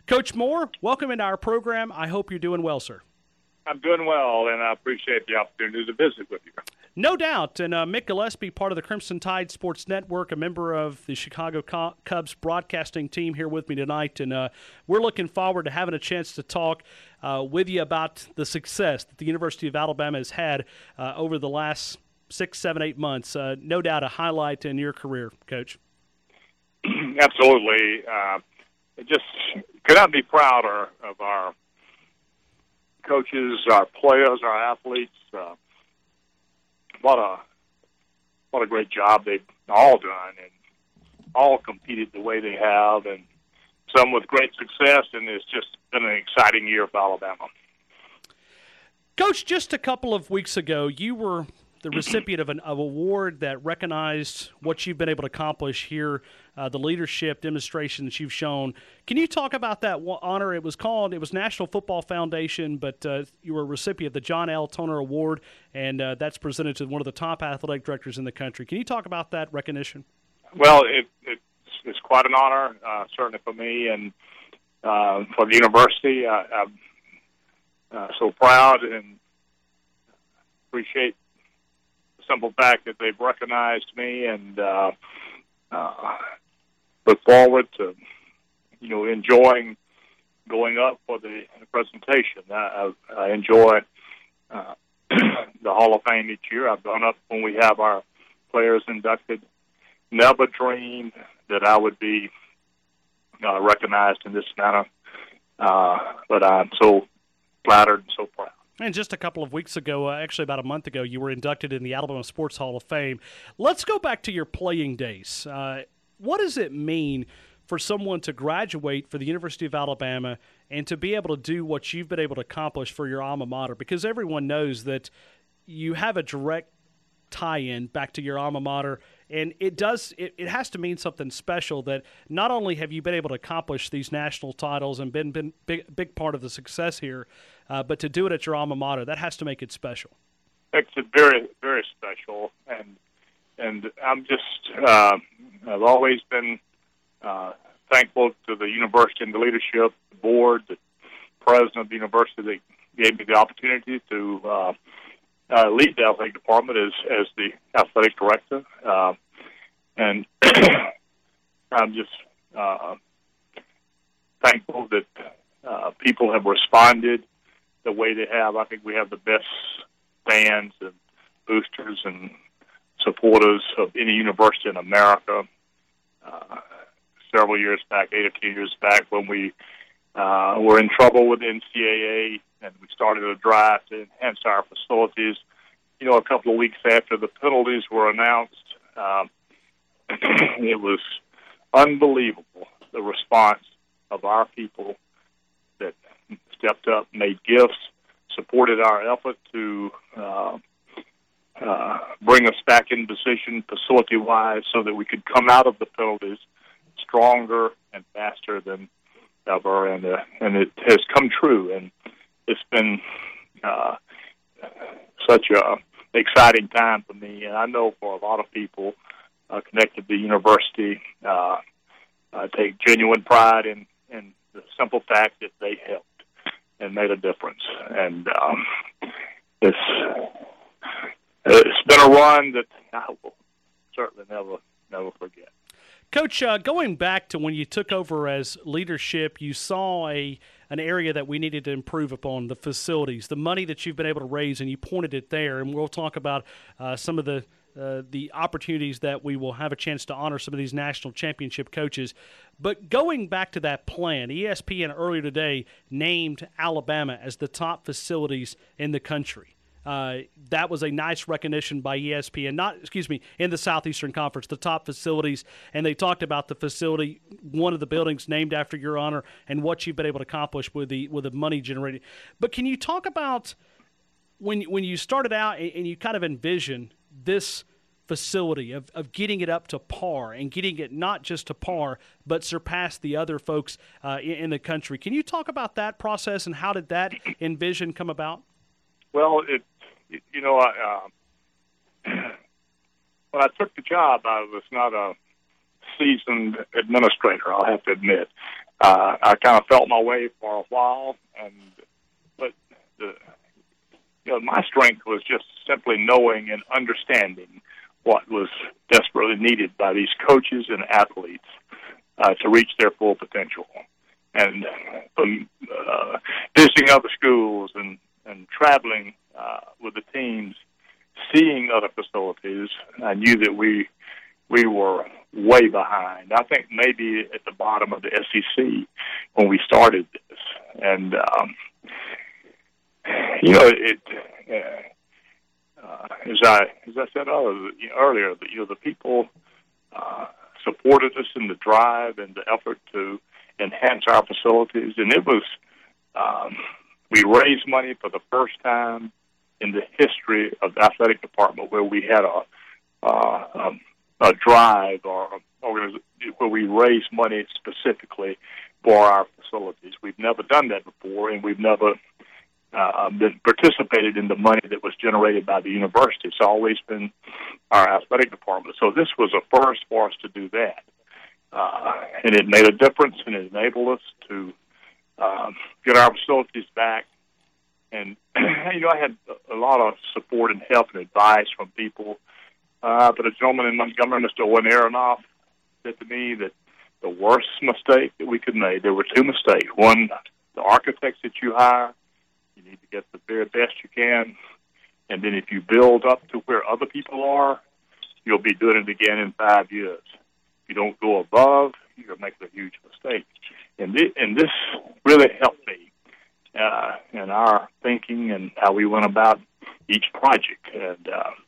Coach Moore, welcome into our program. I hope you're doing well, sir. I'm doing well, and I appreciate the opportunity to visit with you. No doubt. And Mick Gillespie, part of the Crimson Tide Sports Network, a member of the Chicago Cubs broadcasting team, here with me tonight. And we're looking forward to having a chance to talk with you about the success that the University of Alabama has had over the last 6, 7, 8 months. No doubt a highlight in your career, Coach. Absolutely. Just could not be prouder of our coaches, our players, our athletes. What a great job they've all done, and all competed the way they have, and some with great success, and it's just been an exciting year for Alabama. Coach, just a couple of weeks ago, you were the recipient of an award that recognized what you've been able to accomplish here, the leadership demonstration that you've shown. Can you talk about that honor? It was National Football Foundation, but you were a recipient of the John L. Toner Award, and that's presented to one of the top athletic directors in the country. Can you talk about that recognition? Well, it's quite an honor, certainly for me and for the university. I'm so proud and appreciate simple fact that they've recognized me, and look forward to enjoying going up for the presentation. I enjoy the Hall of Fame each year. I've gone up when we have our players inducted. Never dreamed that I would be recognized in this manner, but I'm so flattered and so proud. And just a couple of weeks ago, actually about a month ago, you were inducted in the Alabama Sports Hall of Fame. Let's go back to your playing days. What does it mean for someone to graduate for the University of Alabama and to be able to do what you've been able to accomplish for your alma mater? Because everyone knows that you have a direct tie-in back to your alma mater, and it has to mean something special that not only have you been able to accomplish these national titles and been big part of the success here, but to do it at your alma mater, that has to make it special. It's very, very special, and I'm just I've always been thankful to the university and the leadership, the board, the president of the university that gave me the opportunity to lead the athletic department as the athletic director, and I'm just thankful that people have responded the way they have. I think we have the best fans and boosters and supporters of any university in America. Several years back, 8 or 10 years back, when we were in trouble with the NCAA and we started a drive to enhance our facilities, a couple of weeks after the penalties were announced, it was unbelievable, the response of our people that stepped up, made gifts, supported our effort to bring us back in position facility-wise so that we could come out of the penalties stronger and faster than ever, and it has come true, and it's been such a exciting time for me, and I know for a lot of people connected to the university, I take genuine pride in the simple fact that they helped and made a difference, and it's been a run that I will certainly never forget. Coach, going back to when you took over as leadership, you saw an area that we needed to improve upon, the facilities, the money that you've been able to raise, and you pointed it there. And we'll talk about some of the opportunities that we will have a chance to honor some of these national championship coaches. But going back to that plan, ESPN earlier today named Alabama as the top facilities in the country. That was a nice recognition by ESPN, in the Southeastern Conference, the top facilities, and they talked about the facility, one of the buildings named after your honor, and what you've been able to accomplish with the money generated. But can you talk about when you started out and you kind of envisioned this facility of getting it up to par and getting it not just to par, but surpass the other folks in the country? Can you talk about that process and how did that envision come about? Well, when I took the job, I was not a seasoned administrator, I'll have to admit. I kind of felt my way for a while, but my strength was just simply knowing and understanding what was desperately needed by these coaches and athletes to reach their full potential. And from visiting other schools and traveling with the teams, seeing other facilities, I knew that we were way behind. I think maybe at the bottom of the SEC when we started this. And, as I said earlier, the people supported us in the drive and the effort to enhance our facilities. And it was, we raised money for the first time in the history of the athletic department where we had a drive or where we raised money specifically for our facilities. We've never done that before, and we've never been participated in the money that was generated by the university. It's always been our athletic department. So this was a first for us to do that. And it made a difference, and it enabled us to get our facilities back. And, I had a lot of support and help and advice from people. But a gentleman in Montgomery, Mr. Owen Aronoff, said to me that the worst mistake that we could make, there were two mistakes. One, the architects that you hire, you need to get the very best you can. And then if you build up to where other people are, you'll be doing it again in 5 years. If you don't go above, you're making a huge mistake. And this really helped me in our thinking and how we went about each project. And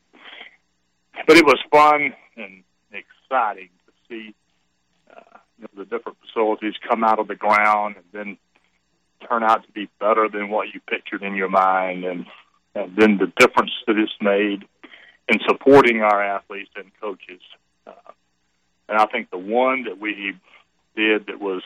but it was fun and exciting to see the different facilities come out of the ground and then turn out to be better than what you pictured in your mind, and then the difference that it's made in supporting our athletes and coaches. And I think the one that we did that was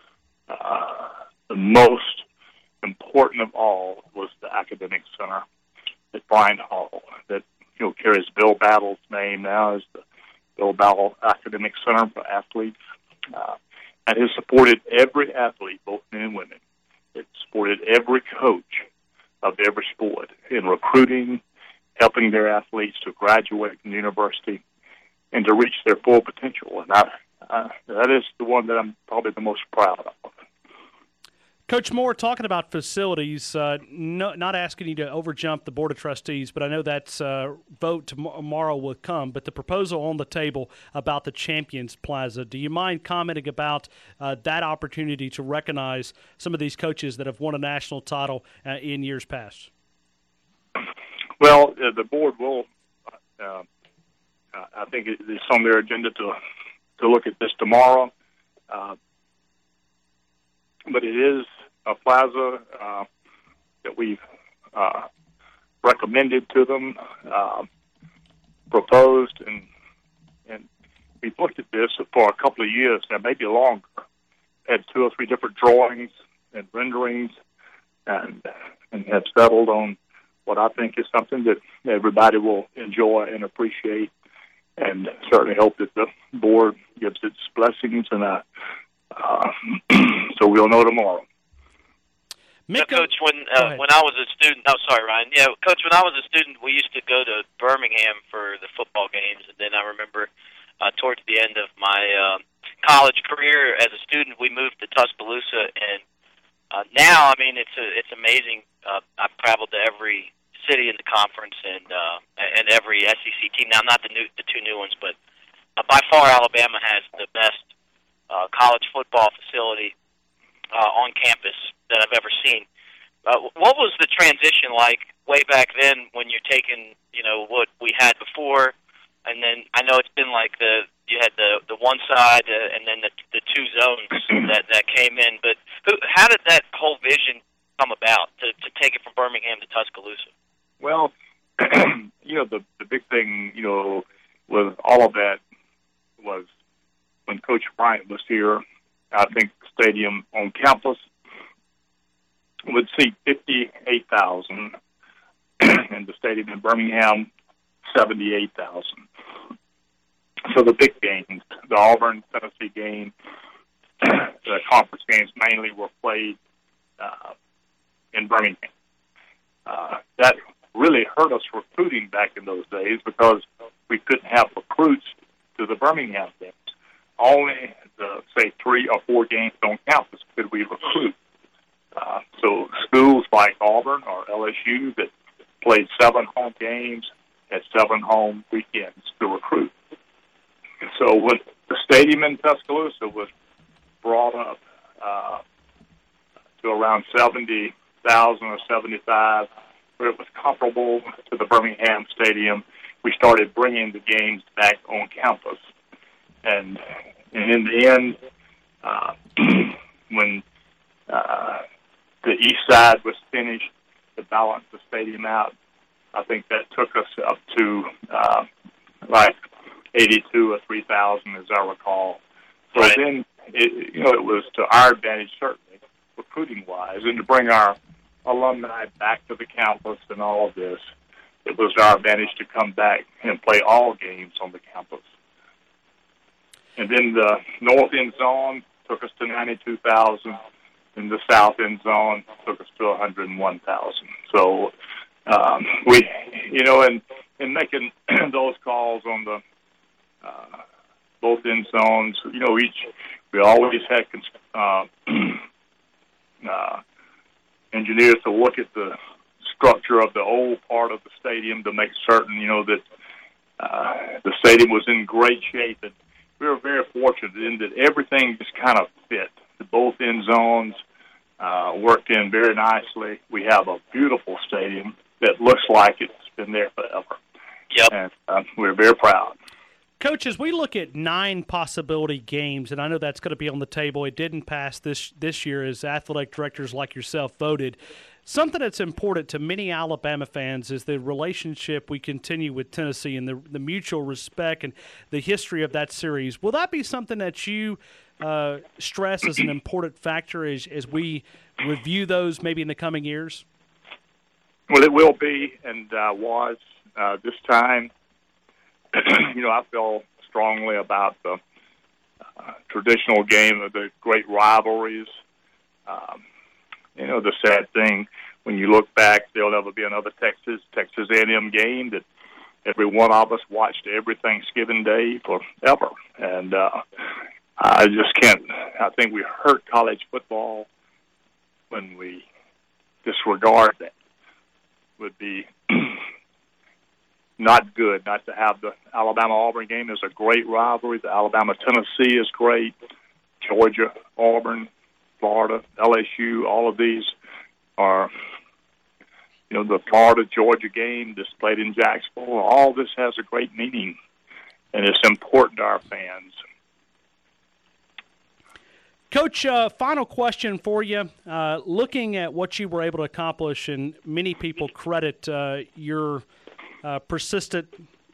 the most important of all was the Academic Center at Bryant Hall that carries Bill Battle's name now as the Bill Battle Academic Center for Athletes, and has supported every athlete, both men and women. It supported every coach of every sport in recruiting, helping their athletes to graduate from the university and to reach their full potential. And that is the one that I'm probably the most proud of. Coach Moore, talking about facilities, not asking you to overjump the Board of Trustees, but I know that vote tomorrow will come, but the proposal on the table about the Champions Plaza, do you mind commenting about that opportunity to recognize some of these coaches that have won a national title in years past? Well, the board will, I think it's on their agenda to look at this tomorrow. But it is a plaza that we've recommended to them, proposed, and we've looked at this for a couple of years now, maybe longer. Had 2 or 3 different drawings and renderings, and have settled on what I think is something that everybody will enjoy and appreciate, and certainly hope that the board gives its blessings, and so we'll know tomorrow. Coach, when I was a student, sorry, Ryan. Yeah, Coach, when I was a student, we used to go to Birmingham for the football games, and then I remember towards the end of my college career as a student, we moved to Tuscaloosa, and now, I mean, it's amazing. I've traveled to every city in the conference and every SEC team. Now, not the 2 new ones, but by far, Alabama has the best college football facility on campus that I've ever seen. What was the transition like way back then when you're taking, what we had before, and then I know it's been like you had the one side and then the 2 zones that came in, but how did that whole vision come about to take it from Birmingham to Tuscaloosa? Well, the big thing, with all of that was when Coach Bryant was here. I think the stadium on campus would seat 58,000, and the stadium in Birmingham, 78,000. So the big games, the Auburn-Tennessee game, the conference games mainly were played in Birmingham. That really hurt us recruiting back in those days because we couldn't have recruits to the Birmingham games. Only the, say, 3 or 4 games on campus could we recruit. So schools like Auburn or LSU that played 7 home games had 7 home weekends to recruit. So when the stadium in Tuscaloosa was brought up to around 70,000 or 75, where it was comparable to the Birmingham Stadium, we started bringing the games back on campus. And in the end, when the east side was finished to balance the stadium out, I think that took us up to like 82 or 3,000, as I recall. So right. Then, it was to our advantage, certainly, recruiting-wise, and to bring our alumni back to the campus and all of this, it was our advantage to come back and play all games on the campus. And then the north end zone took us to 92,000, and the south end zone took us to 101,000. So we, in making those calls on the both end zones, we always had engineers to look at the structure of the old part of the stadium to make certain, that the stadium was in great shape. And we were very fortunate in that everything just kind of fit. The both end zones worked in very nicely. We have a beautiful stadium that looks like it's been there forever. Yep. And we're very proud. Coach, as we look at 9 possibility games, and I know that's going to be on the table, it didn't pass this year as athletic directors like yourself voted. Something that's important to many Alabama fans is the relationship we continue with Tennessee and the mutual respect and the history of that series. Will that be something that you stress as an important factor as we review those maybe in the coming years? Well, it will be, and was this time. I feel strongly about the traditional game of the great rivalries. The sad thing, when you look back, there'll never be another Texas A&M game that every one of us watched every Thanksgiving Day forever. And I just can't. I think we hurt college football when we disregard that. Would be not good not to have the Alabama-Auburn game. Is a great rivalry. The Alabama-Tennessee is great. Georgia, Auburn, Florida, LSU, all of these are, the Florida-Georgia game just played in Jacksonville. All this has a great meaning, and it's important to our fans. Coach, final question for you. Looking at what you were able to accomplish, and many people credit your persistent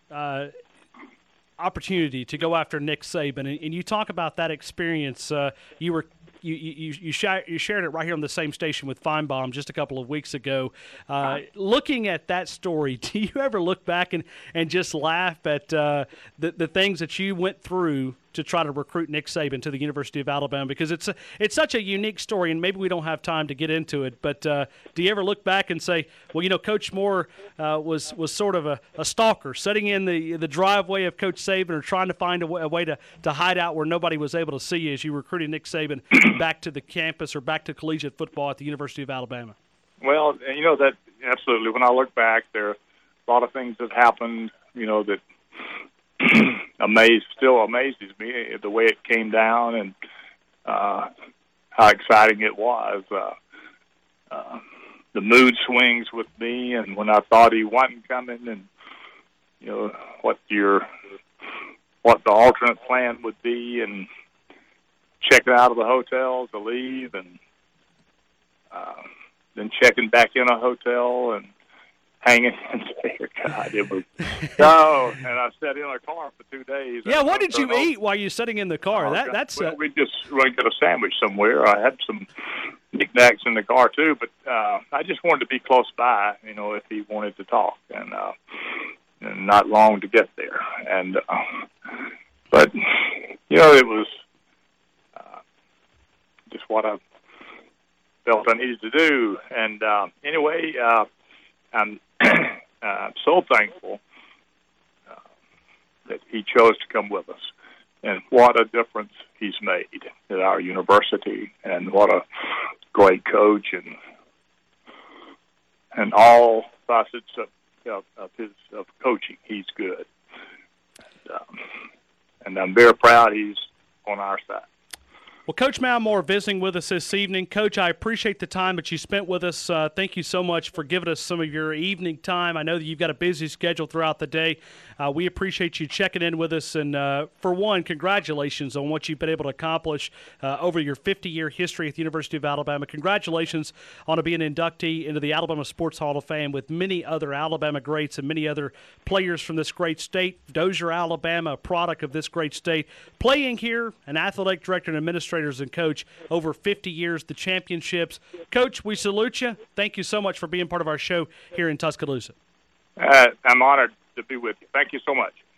opportunity to go after Nick Saban, and you talk about that experience. You shared it right here on the same station with Feinbaum just a couple of weeks ago. Looking at that story, do you ever look back and just laugh at the things that you went through to try to recruit Nick Saban to the University of Alabama? Because it's such a unique story, and maybe we don't have time to get into it. But do you ever look back and say, well, Coach Moore was sort of a stalker, sitting in the driveway of Coach Saban, or trying to find a way to hide out where nobody was able to see you as you recruited Nick Saban back to the campus or back to collegiate football at the University of Alabama? Well, that absolutely. When I look back, there are a lot of things that happened, that still amazes me, the way it came down and how exciting it was. The mood swings with me, and when I thought he wasn't coming, and what the alternate plan would be, and checking out of the hotel to leave, and then checking back in a hotel and hanging in there. God, it was and I sat in a car for 2 days. Yeah, what did you eat while you're sitting in the car? We just went to get a sandwich somewhere. I had some knickknacks in the car too, but I just wanted to be close by, if he wanted to talk, and not long to get there. And but it was what I felt I needed to do. And anyway, I'm so thankful that he chose to come with us. And what a difference he's made at our university, and what a great coach, and all facets of coaching. He's good. And I'm very proud he's on our side. Well, Coach Malamore visiting with us this evening. Coach, I appreciate the time that you spent with us. Thank you so much for giving us some of your evening time. I know that you've got a busy schedule throughout the day. We appreciate you checking in with us. And for one, congratulations on what you've been able to accomplish over your 50-year history at the University of Alabama. Congratulations on being an inductee into the Alabama Sports Hall of Fame with many other Alabama greats and many other players from this great state. Dozier, Alabama, a product of this great state. Playing here, an athletic director and administrator and coach over 50 years, the championships. Coach, we salute you. Thank you so much for being part of our show here in Tuscaloosa. I'm honored to be with you. Thank you so much.